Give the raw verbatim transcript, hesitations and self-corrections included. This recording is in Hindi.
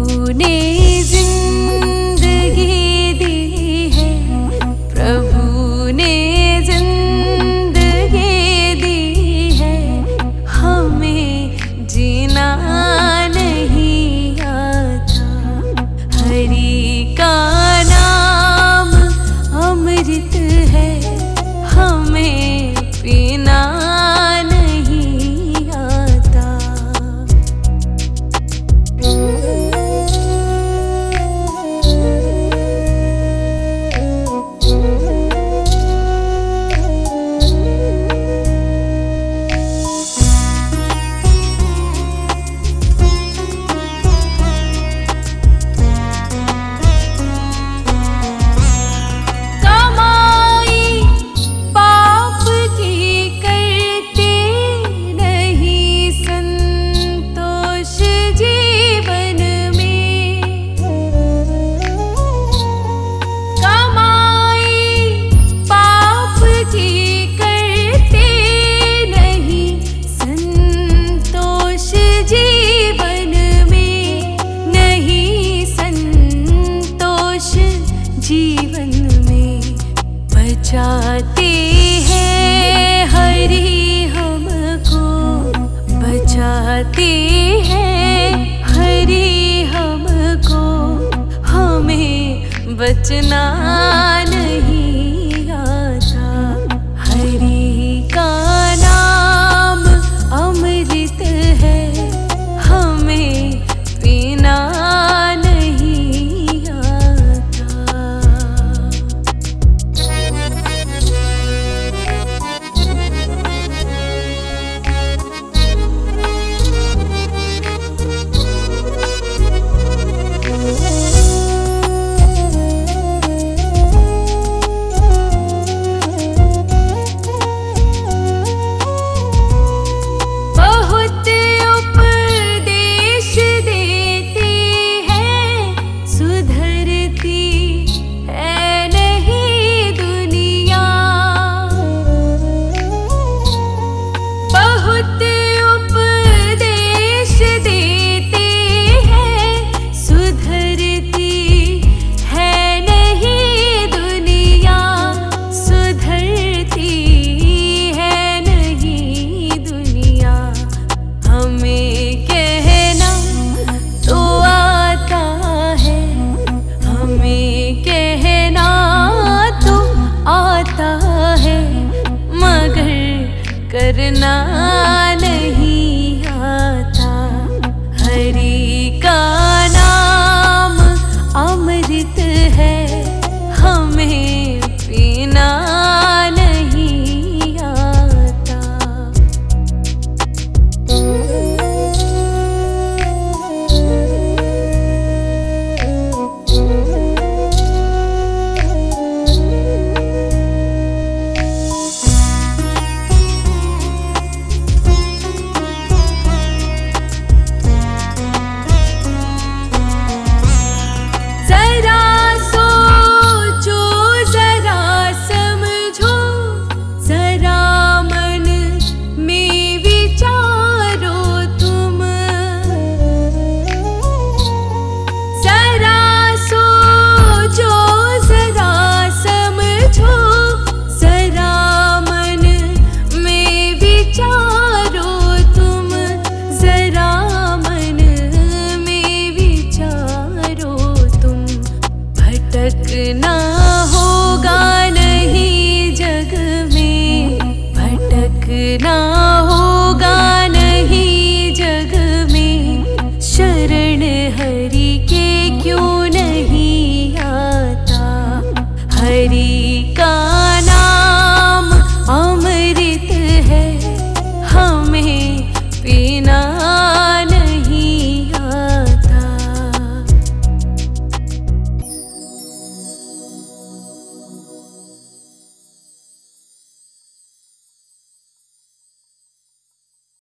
ने जिंदगी दी है, प्रभु ने जिंदगी दी है, हमें जीना नहीं आता। हरि का नाम अमृत है, हमें पीना नहीं आता। जीवन में बचाते हैं हरि हमको, बचाते हैं हरि हमको, हमें बचना नहीं आता। हरि का नाम अमृत है, हमें पीना करना नहीं आता। हरि का नाम अमृत है, हमें पीना नहीं आता। भटकना होगा नहीं जग में, भटकना होगा नहीं जग में, शरण हरि के क्यों नहीं आता। हरि का